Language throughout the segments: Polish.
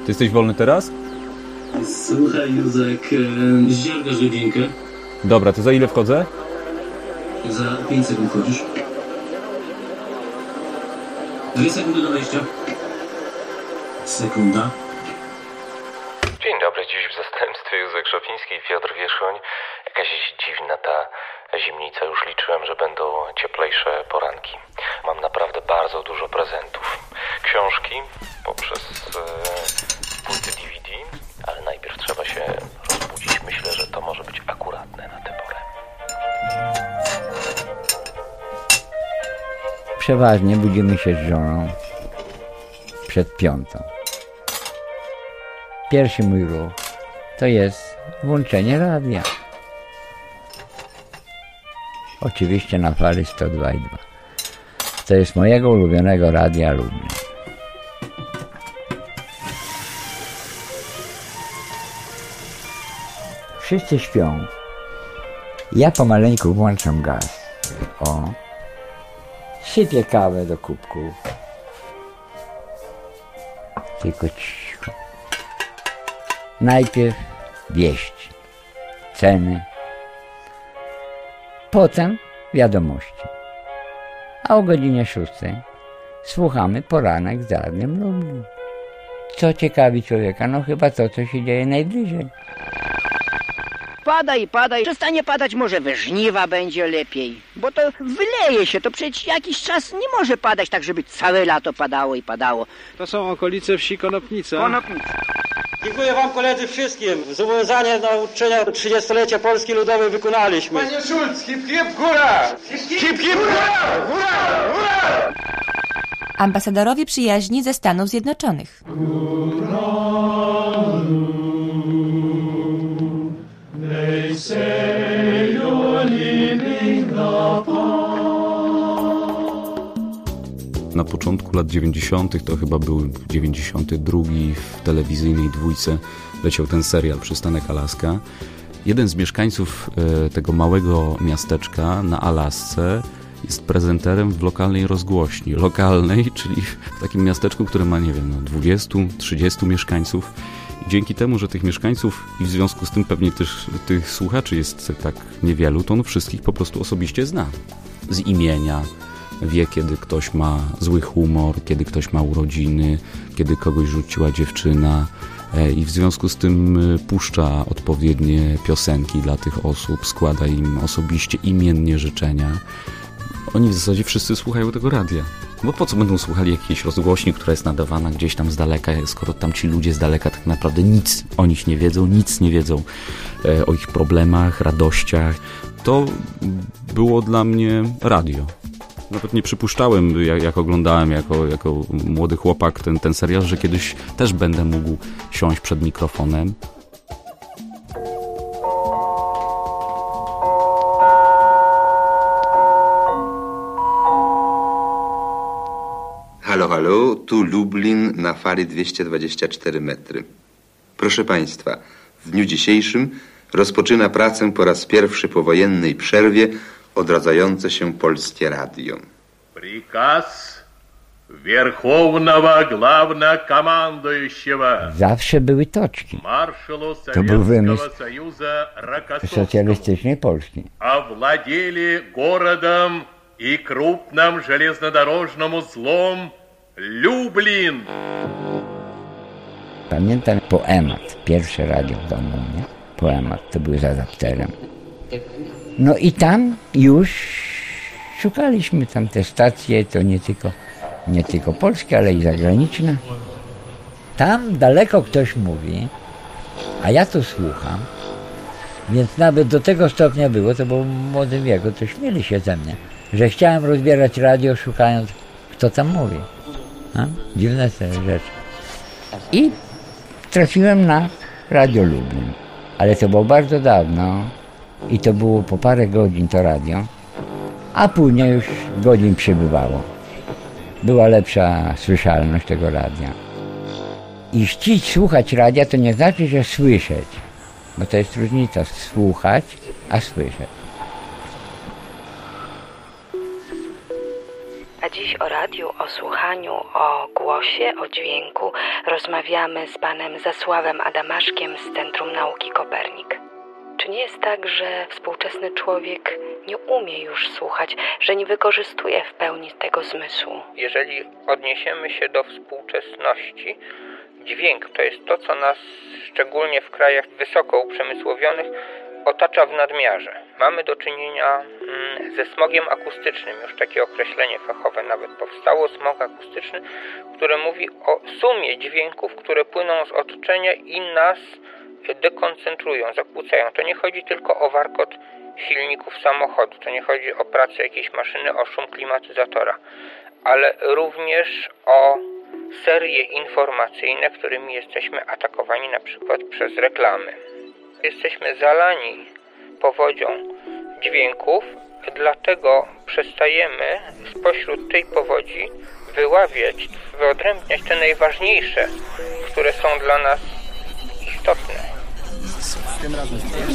Ty jesteś wolny teraz? Słuchaj, Józek, zdziergasz godzinkę? Dobra, to za ile wchodzę? Za 5 sekund wchodzisz. 2 sekundy do wejścia. Sekunda. Dzień dobry, dziś w zastępstwie Józek Szopiński i Piotr Wierzchoń. Jakaś dziwna ta zimnica, już liczyłem, że będą cieplejsze poranki. Mam naprawdę bardzo dużo prezentów. Książki poprzez płyty DVD, ale najpierw trzeba się rozbudzić. Myślę, że to może być akuratne na tę porę. Przeważnie budzimy się z żoną przed 5. Pierwszy mój ruch to jest włączenie radia. Oczywiście na fali 102,2. To jest mojego ulubionego radia Lublin. Wszyscy śpią. Ja pomaleńku włączam gaz. O. Sypię kawę do kubków. Tylko cicho. Najpierw wieści, ceny, potem wiadomości. A o godzinie 6 słuchamy poranek z Radiem Lublin. Co ciekawi człowieka? No chyba to, co się dzieje najbliżej. Padaj, przestanie padać, może we żniwa będzie lepiej, bo to wyleje się, to przecież jakiś czas nie może padać tak, żeby całe lato padało i padało. To są okolice wsi Konopnica. Dziękuję wam koledzy wszystkim. Zobowiązanie na uczczenie 30-lecia Polski Ludowej wykonaliśmy. Panie Schulz, hip hip góra! Hip hip góra! Góra! Góra! Ambasadorowie przyjaźni ze Stanów Zjednoczonych. Na początku lat 90. to chyba był 92. w telewizyjnej dwójce leciał ten serial Przystanek Alaska. Jeden z mieszkańców tego małego miasteczka na Alasce jest prezenterem w lokalnej rozgłośni. Lokalnej, czyli w takim miasteczku, które ma, nie wiem, 20-30 mieszkańców. I dzięki temu, że tych mieszkańców i w związku z tym pewnie też tych słuchaczy jest tak niewielu, to on wszystkich po prostu osobiście zna. Z imienia. Wie, kiedy ktoś ma zły humor, kiedy ktoś ma urodziny, kiedy kogoś rzuciła dziewczyna i w związku z tym puszcza odpowiednie piosenki dla tych osób, składa im osobiście imiennie życzenia. Oni w zasadzie wszyscy słuchają tego radia. Bo po co będą słuchali jakiejś rozgłośni, która jest nadawana gdzieś tam z daleka, skoro tam ci ludzie z daleka tak naprawdę nic o nich nie wiedzą, nic nie wiedzą o ich problemach, radościach. To było dla mnie radio. Nawet nie przypuszczałem, jak oglądałem jako młody chłopak ten serial, że kiedyś też będę mógł siąść przed mikrofonem. Halo, halo, tu Lublin na fali 224 metry. Proszę Państwa, w dniu dzisiejszym rozpoczyna pracę po raz pierwszy po wojennej przerwie odradzające się Polskie Radio. Приказ Верховного Главнокомандующего. Zawsze były toczki. To był wymysł socjalistycznej Polski. Овладели городом и крупным железнодорожным узлом Люблин. Pamiętam poemat, pierwsze radio w domu, nie? Poemat, to był za zapterem. No i tam już szukaliśmy tam te stacje, to nie tylko polskie, ale i zagraniczne. Tam daleko ktoś mówi, a ja to słucham, więc nawet do tego stopnia było, to było w młodym wieku, to śmieli się ze mnie, że chciałem rozbierać radio, szukając, kto tam mówi. No? Dziwne te rzeczy. I trafiłem na Radio Lublin, ale to było bardzo dawno i to było po parę godzin to radio, a później już godzin przybywało. Była lepsza słyszalność tego radia. I chcieć słuchać radia to nie znaczy, że słyszeć, bo to jest różnica słuchać, a słyszeć. A dziś o radiu, o słuchaniu, o głosie, o dźwięku rozmawiamy z panem Zasławem Adamaszkiem z Centrum Nauki Kopernik. Czy nie jest tak, że współczesny człowiek nie umie już słuchać, że nie wykorzystuje w pełni tego zmysłu? Jeżeli odniesiemy się do współczesności, dźwięk to jest to, co nas szczególnie w krajach wysoko uprzemysłowionych otacza w nadmiarze. Mamy do czynienia ze smogiem akustycznym, już takie określenie fachowe nawet powstało, smog akustyczny, które mówi o sumie dźwięków, które płyną z otoczenia i nas dekoncentrują, zakłócają. To nie chodzi tylko o warkot silników samochodu, to nie chodzi o pracę jakiejś maszyny, o szum klimatyzatora, ale również o serie informacyjne, którymi jesteśmy atakowani na przykład przez reklamy. Jesteśmy zalani powodzią dźwięków, dlatego przestajemy spośród tej powodzi wyławiać, wyodrębniać te najważniejsze, które są dla nas istotne. Tym razem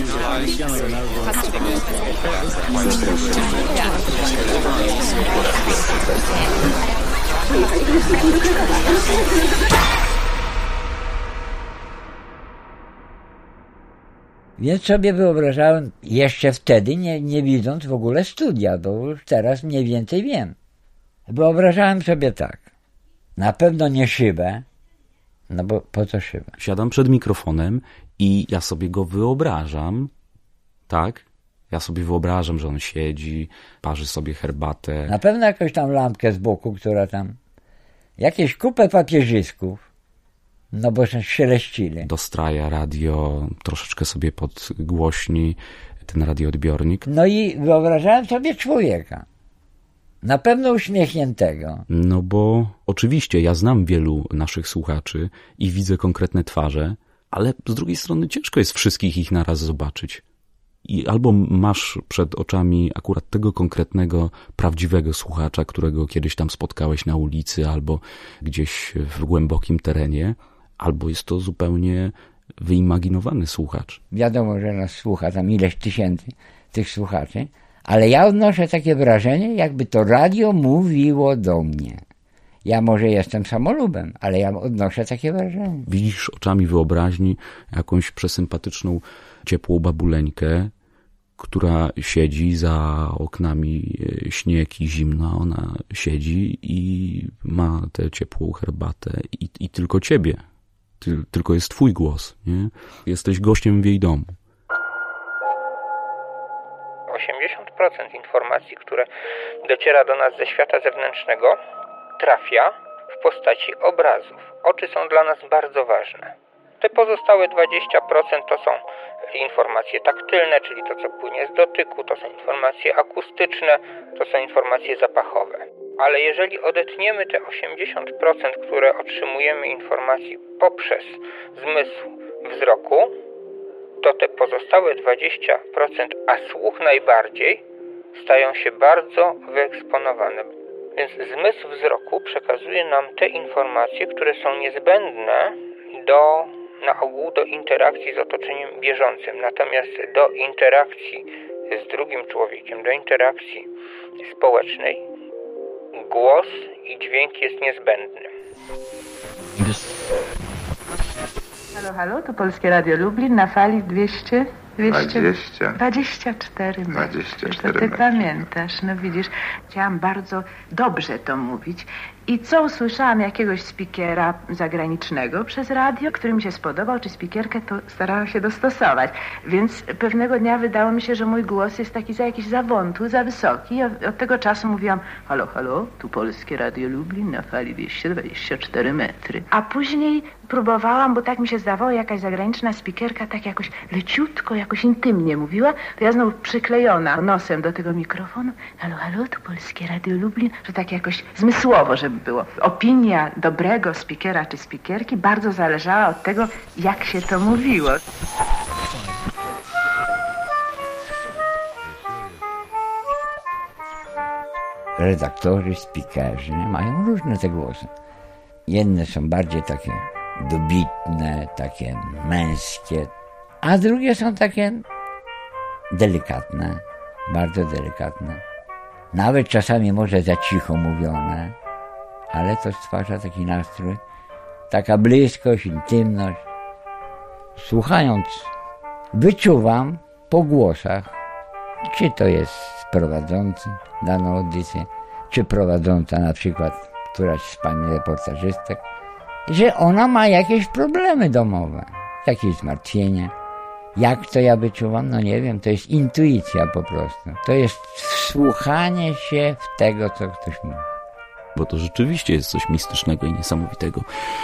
Więc sobie wyobrażałem, jeszcze wtedy, nie widząc w ogóle studia, bo już teraz mniej więcej wiem. Wyobrażałem sobie tak, na pewno nie szybę, no bo po co szyba? Siadam przed mikrofonem i ja sobie go wyobrażam, tak? Ja sobie wyobrażam, że on siedzi, parzy sobie herbatę. Na pewno jakąś tam lampkę z boku, która tam... Jakieś kupę papieżysków, no bo się szeleścili. Dostraja radio, troszeczkę sobie podgłośni ten radioodbiornik. No i wyobrażałem sobie człowieka. Na pewno uśmiechniętego. No bo oczywiście ja znam wielu naszych słuchaczy i widzę konkretne twarze, ale z drugiej strony ciężko jest wszystkich ich naraz zobaczyć. I albo masz przed oczami akurat tego konkretnego, prawdziwego słuchacza, którego kiedyś tam spotkałeś na ulicy albo gdzieś w głębokim terenie, albo jest to zupełnie wyimaginowany słuchacz. Wiadomo, że nas słucha tam ileś tysięcy tych słuchaczy, ale ja odnoszę takie wrażenie, jakby to radio mówiło do mnie. Ja może jestem samolubem, ale ja odnoszę takie wrażenie. Widzisz oczami wyobraźni jakąś przesympatyczną, ciepłą babuleńkę, która siedzi za oknami, śnieg i zimno, ona siedzi i ma tę ciepłą herbatę i tylko ciebie. Tylko jest twój głos, nie? Jesteś gościem w jej domu. 80% informacji, które dociera do nas ze świata zewnętrznego, trafia w postaci obrazów. Oczy są dla nas bardzo ważne. Te pozostałe 20% to są informacje taktylne, czyli to, co płynie z dotyku, to są informacje akustyczne, to są informacje zapachowe. Ale jeżeli odetniemy te 80%, które otrzymujemy informacji poprzez zmysł wzroku, to te pozostałe 20%, a słuch najbardziej, stają się bardzo wyeksponowane. Więc zmysł wzroku przekazuje nam te informacje, które są niezbędne na ogół do interakcji z otoczeniem bieżącym. Natomiast do interakcji z drugim człowiekiem, do interakcji społecznej, głos i dźwięk jest niezbędny. Halo, halo, to Polskie Radio Lublin na fali 24 metry. To ty pamiętasz, no widzisz, chciałam bardzo dobrze to mówić. I co usłyszałam jakiegoś speakera zagranicznego przez radio, który mi się spodobał, czy speakerkę, to starałam się dostosować. Więc pewnego dnia wydało mi się, że mój głos jest taki jakiś zawątły, za wysoki. I od tego czasu mówiłam, halo, halo, tu Polskie Radio Lublin na fali 224 metry. A później próbowałam, bo tak mi się zdawało, jakaś zagraniczna speakerka tak jakoś leciutko, jakoś intymnie mówiła, to ja znowu przyklejona nosem do tego mikrofonu, halo, halo, tu Polskie Radio Lublin, że tak jakoś zmysłowo, żeby było. Opinia dobrego speakera czy speakerki bardzo zależała od tego, jak się to mówiło. Redaktorzy, speakerzy mają różne te głosy. Jedne są bardziej takie dobitne, takie męskie, a drugie są takie delikatne, bardzo delikatne. Nawet czasami może za cicho mówione, ale to stwarza taki nastrój, taka bliskość, intymność. Słuchając, wyczuwam po głosach, czy to jest prowadzący daną audycję, czy prowadząca na przykład któraś z pani reportażystek, że ona ma jakieś problemy domowe, jakieś zmartwienia. Jak to ja wyczuwam? No nie wiem, to jest intuicja po prostu. To jest wsłuchanie się w tego, co ktoś mówi. Bo to rzeczywiście jest coś mistycznego i niesamowitego,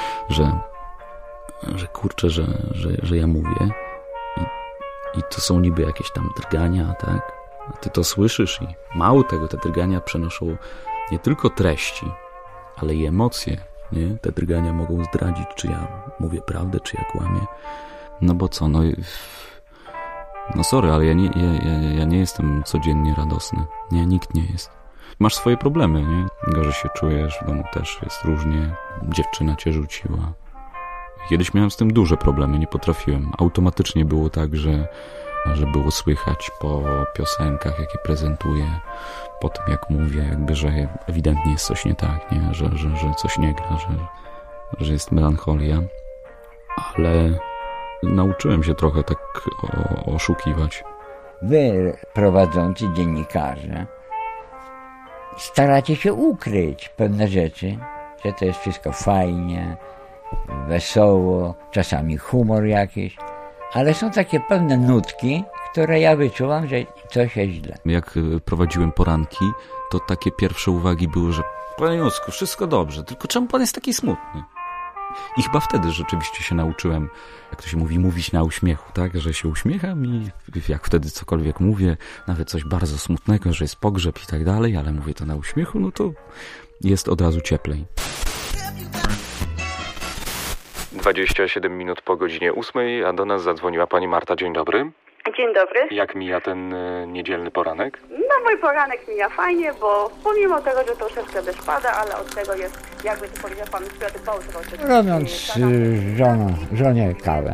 że kurczę, że ja mówię i to są niby jakieś tam drgania, tak? A ty to słyszysz i mało tego, te drgania przenoszą nie tylko treści, ale i emocje, nie? Te drgania mogą zdradzić, czy ja mówię prawdę, czy ja kłamię. No bo co, no sorry, ale ja nie jestem codziennie radosny. Nie, nikt nie jest. Masz swoje problemy, nie? Gorzej się czujesz, w domu też jest różnie. Dziewczyna cię rzuciła. Kiedyś miałem z tym duże problemy, nie potrafiłem. Automatycznie było tak, że było słychać po piosenkach, jakie prezentuję, po tym jak mówię, jakby, że ewidentnie jest coś nie tak, nie? Że coś nie gra, że jest melancholia. Ale nauczyłem się trochę tak oszukiwać. Wy, prowadzący dziennikarze, staracie się ukryć pewne rzeczy, że to jest wszystko fajnie, wesoło, czasami humor jakiś, ale są takie pewne nutki, które ja wyczuwam, że coś jest źle. Jak prowadziłem poranki, to takie pierwsze uwagi były, że panie Józku, wszystko dobrze, tylko czemu pan jest taki smutny? I chyba wtedy rzeczywiście się nauczyłem, jak to się mówi, mówić na uśmiechu, tak? Że się uśmiecham i jak wtedy cokolwiek mówię, nawet coś bardzo smutnego, że jest pogrzeb i tak dalej, ale mówię to na uśmiechu, no to jest od razu cieplej. 27 minut po godzinie 8, a do nas zadzwoniła pani Marta. Dzień dobry. Dzień dobry. Jak mija ten niedzielny poranek? No mój poranek mija fajnie, bo pomimo tego, że troszeczkę deszcz pada, ale od tego jest, jakby to powiedział pan Piotr Bołtrowicz. Robiąc żonie kawę,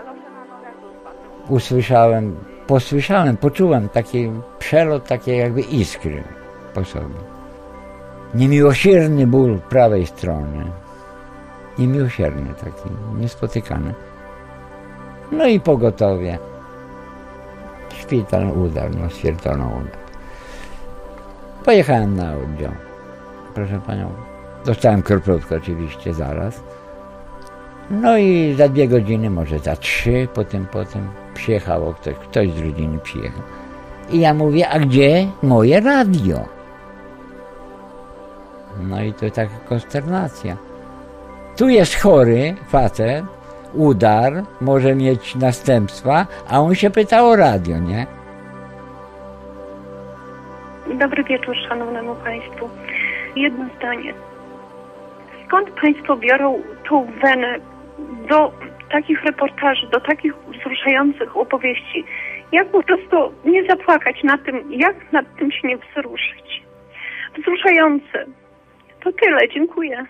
poczułem taki przelot takiej jakby iskry po sobie. Niemiłosierny ból prawej strony. Niemiłosierny taki, niespotykany. No i pogotowie. Szpital, udar, stwierdzono udar. Pojechałem na oddział. Proszę panią. Dostałem kroplówkę oczywiście zaraz. No i za 2 godziny, może za 3, potem przyjechało ktoś z rodziny przyjechał. I ja mówię, a gdzie moje radio? No i to taka konsternacja. Tu jest chory facet, udar, może mieć następstwa, a on się pyta o radio, nie? Dobry wieczór szanownemu państwu. Jedno zdanie. Skąd państwo biorą tą wenę do takich reportaży, do takich wzruszających opowieści? Jak po prostu nie zapłakać na tym, jak nad tym się nie wzruszyć? Wzruszające. To tyle, dziękuję.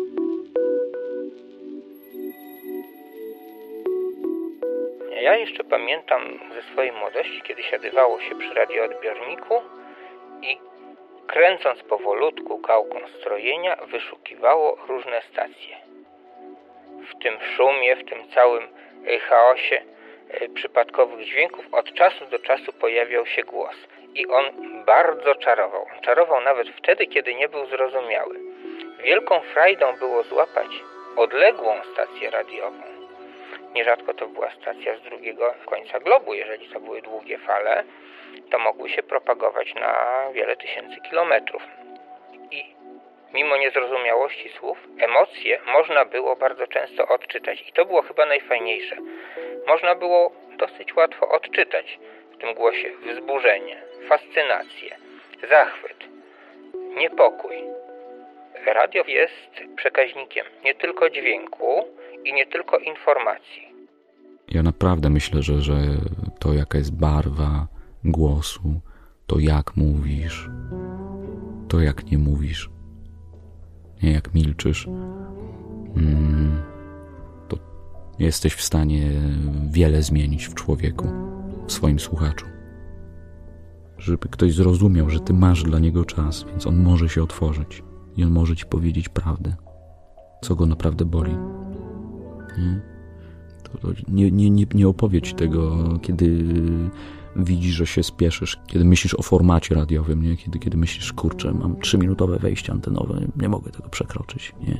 Ja jeszcze pamiętam ze swojej młodości, kiedy siadywało się przy radioodbiorniku i kręcąc powolutku gałką strojenia wyszukiwało różne stacje. W tym szumie, w tym całym chaosie przypadkowych dźwięków od czasu do czasu pojawiał się głos. I on bardzo czarował. On czarował nawet wtedy, kiedy nie był zrozumiały. Wielką frajdą było złapać odległą stację radiową. Nierzadko to była stacja z drugiego końca globu. Jeżeli to były długie fale, to mogły się propagować na wiele tysięcy kilometrów. I mimo niezrozumiałości słów, emocje można było bardzo często odczytać. I to było chyba najfajniejsze. Można było dosyć łatwo odczytać w tym głosie wzburzenie, fascynację, zachwyt, niepokój. Radio jest przekaźnikiem nie tylko dźwięku i nie tylko informacji. Ja naprawdę myślę, że to jaka jest barwa głosu, to jak mówisz, to jak nie mówisz, nie jak milczysz, to jesteś w stanie wiele zmienić w człowieku, w swoim słuchaczu. żeby ktoś zrozumiał, że ty masz dla niego czas, więc on może się otworzyć i on może ci powiedzieć prawdę, co go naprawdę boli. Nie opowiedz tego, kiedy widzisz, że się spieszysz, kiedy myślisz o formacie radiowym, nie? Kiedy myślisz, kurczę, mam 3-minutowe wejście antenowe, nie mogę tego przekroczyć. Nie.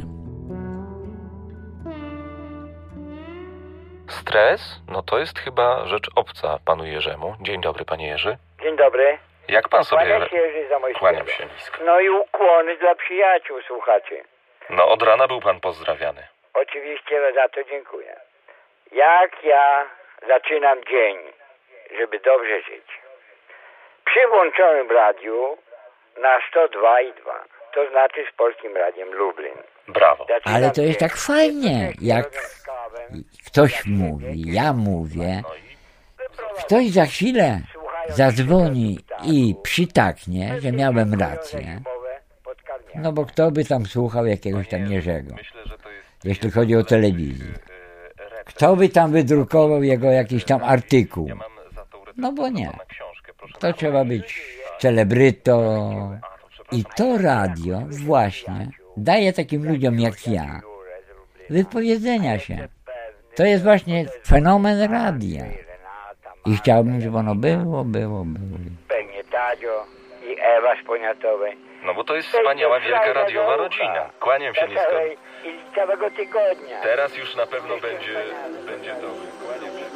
Stres? No to jest chyba rzecz obca panu Jerzemu. Dzień dobry, panie Jerzy. Dzień dobry. Jak pan sobie... Kłaniam się, Jerzy Zamojskiego. Kłaniam się nisko. No i ukłony dla przyjaciół, słuchacie. No od rana był pan pozdrawiany. Oczywiście za to dziękuję. Jak ja zaczynam dzień, żeby dobrze żyć? Przy włączonym radiu na 102,2, to znaczy z Polskim Radiem Lublin. Brawo. Ale to jest tak fajnie, jak ktoś mówi, ja mówię, ktoś za chwilę zadzwoni i przytaknie, że miałem rację. No bo kto by tam słuchał jakiegoś tam Jerzego, jeśli chodzi o telewizję. Kto by tam wydrukował jego jakiś tam artykuł? No bo nie. To trzeba być celebrytą. I to radio właśnie daje takim ludziom jak ja wypowiedzenia się. To jest właśnie fenomen radia. I chciałbym, żeby ono było. Pewnie Tadzio i Ewa z Poniatowej. No bo to jest wspaniała, wielka radiowa rodzina. Kłaniam się nisko. I całego tygodnia. Teraz już na pewno będzie dobry. Kłaniam się.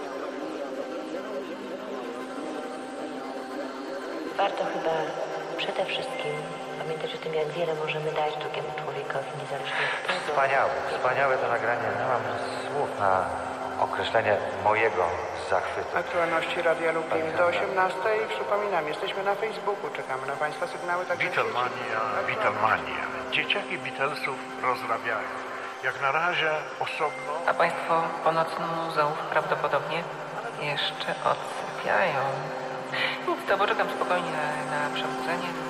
Warto chyba przede wszystkim pamiętać o tym, jak wiele możemy dać drugiemu człowiekowi, niezależnie od tego. Wspaniałe to nagranie. Nie mam słów na określenie mojego zachwytu. Aktualności Radia Lublin do 18:00. Przypominam, jesteśmy na Facebooku, czekamy na Państwa sygnały. Beatlemania. Dzieciaki Beatlesów rozrabiają. Jak na razie osobno. A Państwo po nocną muzeów prawdopodobnie jeszcze odsypiają. Nic, to poczekam spokojnie na przebudzenie.